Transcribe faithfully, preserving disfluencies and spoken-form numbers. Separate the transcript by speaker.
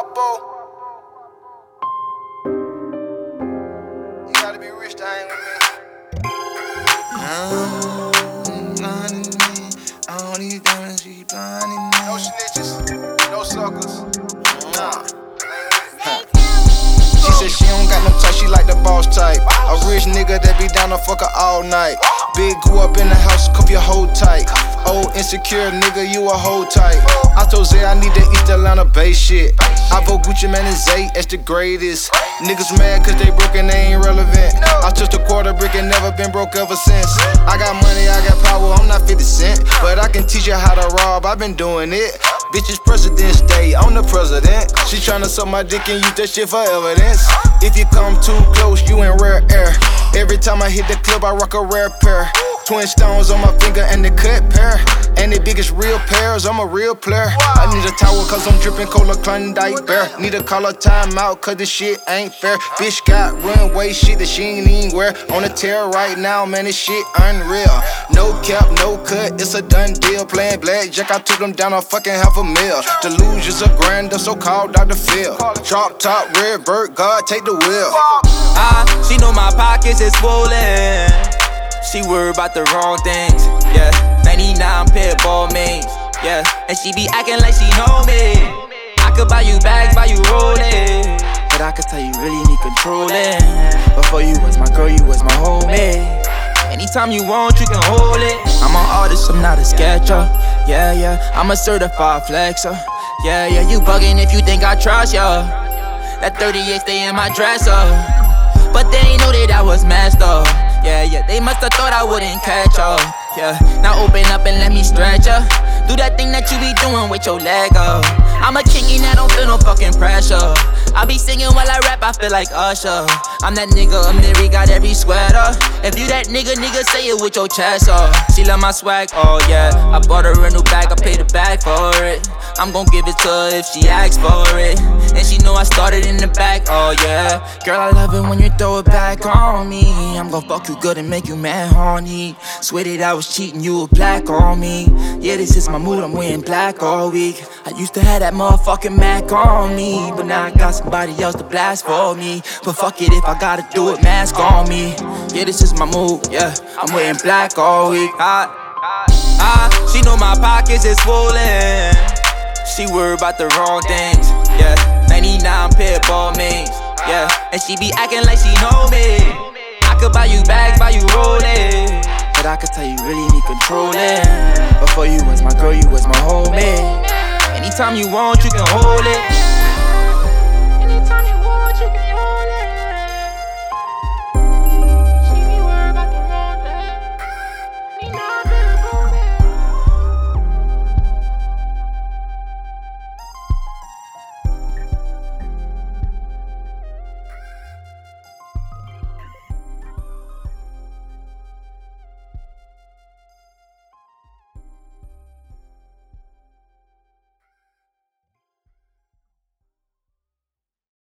Speaker 1: Guapo. You gotta be rich to hang with me.
Speaker 2: I'm blinding me. All these diamonds be blinding me.
Speaker 1: No snitches, no suckers. Nah.
Speaker 2: She said she don't got no type, she like the boss type. A rich nigga that be down to fuck her all night. Big grew up in the house, cuff your hoe tight. Old insecure nigga, you a hoe tight. I told Zay I need that East Atlanta Bay shit. I vote Gucci Mane and Zay as the greatest. Niggas mad cause they broke and they ain't relevant. I touched a quarter brick and never been broke ever since. I got money, I got power, I'm not fifty cent. But I can teach you how to rob, I've been doing it. Bitches President's Day, I'm the president. She tryna suck my dick and use that shit for evidence. If you come too close, you in rare air. Every time I hit the club, I rock a rare pair. Twin stones on my finger and the cut pair. And the biggest real pairs, I'm a real player. I need a towel cause I'm dripping cola Klondike bear. Need to call a timeout cause this shit ain't fair. Bitch got runway shit that she ain't even wear. On the tear right now, man, this shit unreal. No cap, no cut, it's a done deal. Playing blackjack, I took them down a fucking half a mil. Delusions are grander, so called Doctor Phil. Drop top, red bird, God take the wheel.
Speaker 3: Ah, she know my pockets is swollen. She worried about the wrong things, yeah. ninety-nine pair of ball mains, yeah. And she be acting like she know me. I could buy you bags, buy you rolling, but I could tell you really need controlling. Before you was my girl, you was my homie. Anytime you want, you can hold it. I'm an artist, I'm not a sketcher. Yeah, yeah, I'm a certified flexer. Yeah, yeah, you bugging if you think I trust ya. That thirty-eight stay in my dresser, but they ain't know that I was messed up. Yeah, yeah, they must've thought I wouldn't catch up. Yeah, now open up and let me stretch ya. Do that thing that you be doing with your leg up. I'm a king and I don't feel no fucking pressure. I be singing while I rap, I feel like Usher. I'm that nigga, I'm Neri, got every sweater. If you that nigga, nigga, say it with your chest up. She love my swag, oh yeah. I bought her a new bag, I paid her back for it. I'm gon' give it to her if she asks for it. And she know I started in the back, oh yeah. Girl, I love it when you throw it back on me. I'm gon' fuck you good and make you mad horny. Swear that I was cheating, you were black on me. Yeah, this is my mood, I'm wearing black all week. I used to have that motherfucking Mac on me, but now I got somebody else to blast for me. But fuck it, if I gotta do it, mask on me. Yeah, this is my mood, yeah. I'm wearing black all week. Ah, ah, she know my pockets is swollen. She worried about the wrong things, yeah. ninety-nine pair of ball mains, yeah. And she be acting like she know me. I could buy you bags, buy you rolling, but I could tell you really need controlling. Before you was my girl, you was my homie. Anytime you want, you can hold it.